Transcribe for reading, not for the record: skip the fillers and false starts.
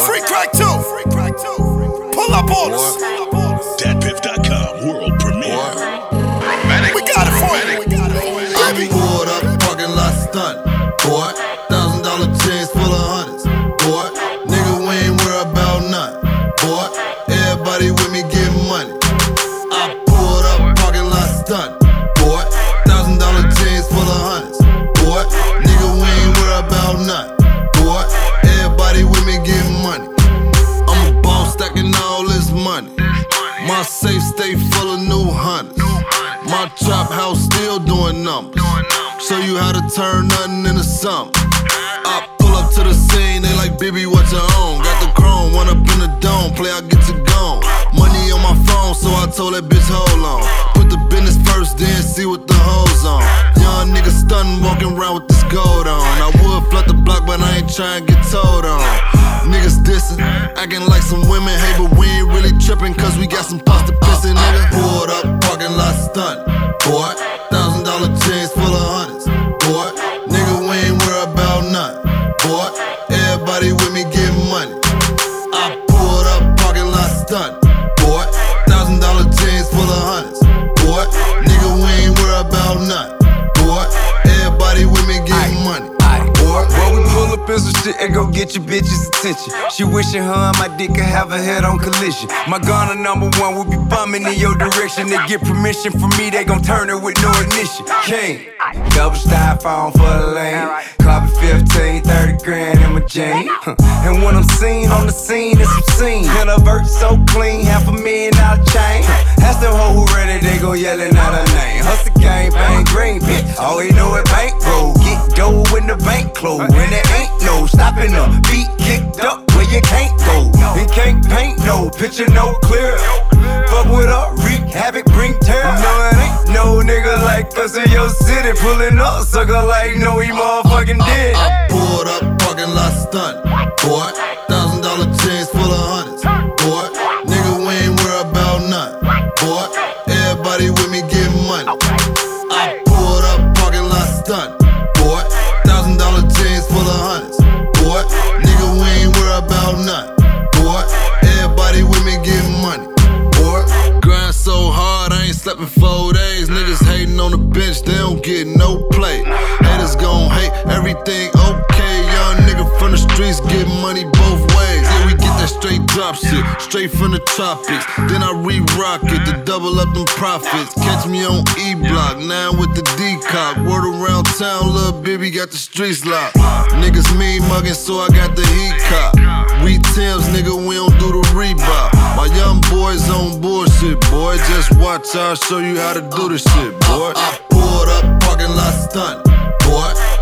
Free crack too. Pull up on us. DatPiff.com world premiere. We got it for you. I pulled up, parking lot stunt, boy. $1,000 chains full of hundreds, boy. Nigga, we ain't worried about nothing, boy. Everybody with me getting money. I pulled up, parking lot stunt, boy. $1,000 chains full of hundreds, boy. Nigga, we ain't worried about nothing, boy. Everybody with me getting money. I'm a boss stacking all this money. My safe stay full of new hunters. My trap house still doing numbers. Show you how to turn nothing into something. I pull up to the scene, they like, baby, what you own? Got the chrome, one up in the dome, play, I get you gone. Money on my phone, so I told that bitch, hold on. Put the business first, then see what the hoes on. Young nigga stuntin', walking around with this gold on. I would flood the block, but I ain't trying to get told on. Niggas dissin', acting like some women, hey, but we ain't really trippin', cause we got some pasta pissin', nigga. Pulled up, parking lot stunt, boy. $1,000 chains full of hundreds, boy. Nigga, we ain't worried about nothing, boy. Everybody with me getting money. I pulled up, parking lot stunt, boy. $1,000 chains full of hundreds, boy. Nigga, we ain't worried about nothing, boy. Everybody with me getting money. Boy, we pull up in some shit and go get your bitch's attention. She wishing her and my dick could have a head-on collision. My gunner #1 will be bumming in your direction. They get permission from me, they gon' turn it with no ignition. King, double styrofoam for the lane. Carpet 15, 30 grand in my chain. And when I'm seen on the scene, it's some scene. And a verse so clean, $500,000 chain. Ask them hoe who ready, they go yelling out her name. Hustle gang, bang, green bitch. All we know is bankroll. Get dough when the bank close. When there ain't no stopping up, feet kicked up where you can't go. It can't paint no picture, no clear. Fuck with up, wreak havoc, bring terror. No, it ain't no nigga like us in your city. Pulling up, sucker like no, he motherfucking dead. I pulled up, parking lot stunt, boy. $1,000 chains full of hundreds, boy. Nigga, we ain't worried about nothing, boy. Everybody with me getting money. I pulled up, parking lot stunt, boy. $1,000 chains full of hundreds, boy. Nigga, we ain't worried about nothing, boy. Everybody with me getting money, boy. Grind so hard, I ain't slept in 4 days. Niggas hating on the bench, they don't get no play. Haters gon' hate everything, okay. Young nigga from the streets get money both ways. Yeah, we get that straight drop shit, straight from the tropics. Then I re-rock it to double up them profits. Catch me on E-Block, now with the D-Cock. Word around town, little baby got the streets locked. Niggas mean muggin', so I got the heat cop. We Timbs, nigga, we don't do the Reebok. My young boys on bullshit, boy. Just watch, I'll show you how to do this shit, boy. I pulled up, parking lot stunt, boy.